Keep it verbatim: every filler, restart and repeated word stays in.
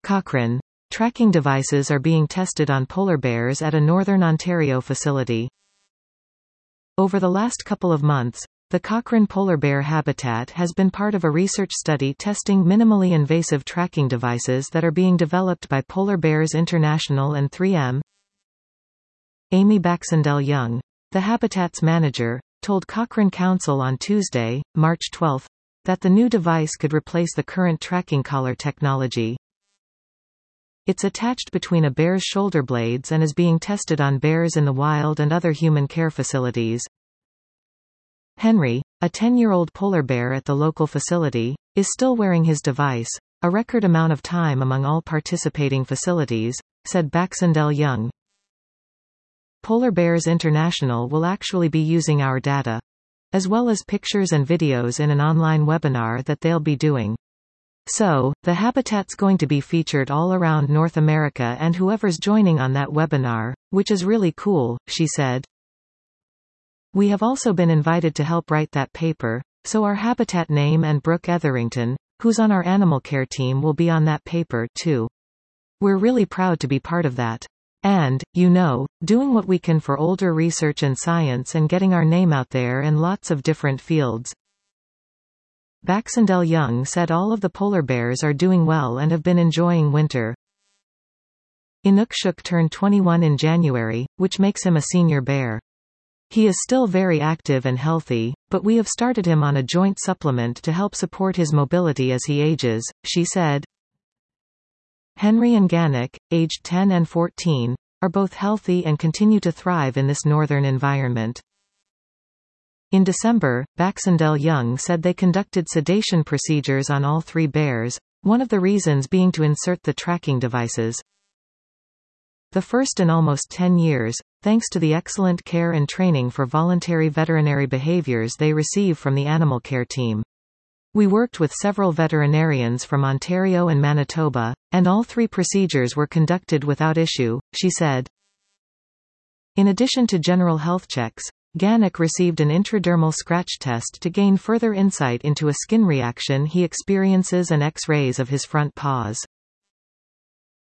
Cochrane. Tracking devices are being tested on polar bears at a Northern Ontario facility. Over the last couple of months, the Cochrane polar bear habitat has been part of a research study testing minimally invasive tracking devices that are being developed by Polar Bears International and three M. Amy Baxendale-Young, the habitat's manager, told Cochrane Council on Tuesday, March twelfth, that the new device could replace the current tracking collar technology. It's attached between a bear's shoulder blades and is being tested on bears in the wild and other human care facilities. Henry, a ten-year-old polar bear at the local facility, is still wearing his device, a record amount of time among all participating facilities, said Baxendale-Young. Polar Bears International will actually be using our data, as well as pictures and videos in an online webinar that they'll be doing. So, the habitat's going to be featured all around North America and whoever's joining on that webinar, which is really cool, she said. We have also been invited to help write that paper, so our habitat name and Brooke Etherington, who's on our animal care team, will be on that paper, too. We're really proud to be part of that. And, you know, doing what we can for older research and science and getting our name out there in lots of different fields. Baxendale-Young said all of the polar bears are doing well and have been enjoying winter. Inukshuk turned twenty-one in January, which makes him a senior bear. He is still very active and healthy, but we have started him on a joint supplement to help support his mobility as he ages, she said. Henry and Ganek, aged ten and fourteen, are both healthy and continue to thrive in this northern environment. In December, Baxendale-Young said they conducted sedation procedures on all three bears, one of the reasons being to insert the tracking devices. The first in almost ten years, thanks to the excellent care and training for voluntary veterinary behaviors they receive from the animal care team. We worked with several veterinarians from Ontario and Manitoba, and all three procedures were conducted without issue, she said. In addition to general health checks, Ganek received an intradermal scratch test to gain further insight into a skin reaction he experiences and X-rays of his front paws.